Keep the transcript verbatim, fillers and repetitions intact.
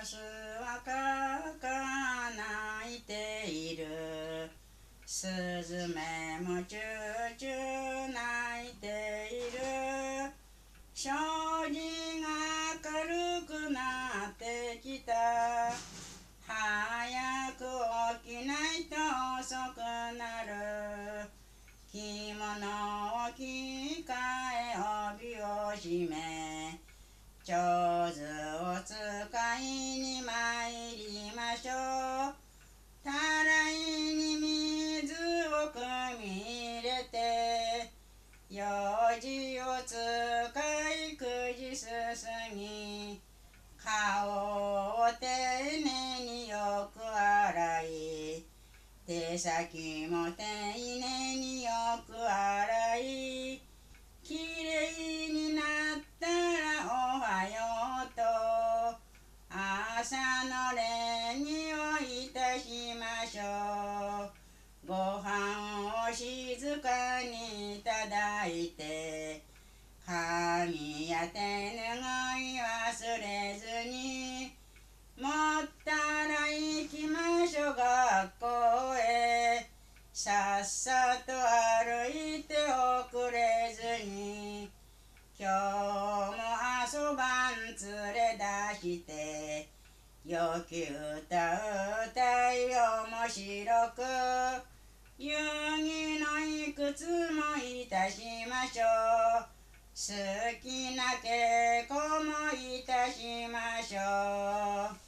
スはかか泣いている。スズメもチューチュー泣いている。障子が軽くなってきた。早く起きないと遅くなる。着物を着替え帯を締め、手水を使いに参りましょう。たらいに水を汲み入れて、ようじを使いくじすすぎ、顔を丁寧によく洗い、手先も丁寧によく洗い、きれいになったらおはようと朝の礼儀をいたしましょう。ご飯を静かにいただいて、髪や手ぬぐい忘れずに、もったら行きましょう学校へ。さっさと歩いて遅れずに、今日も朝晩連れ出して、よき歌歌い面白く、遊戯のいくつもいたしましょう。好きな稽古もいたしましょう。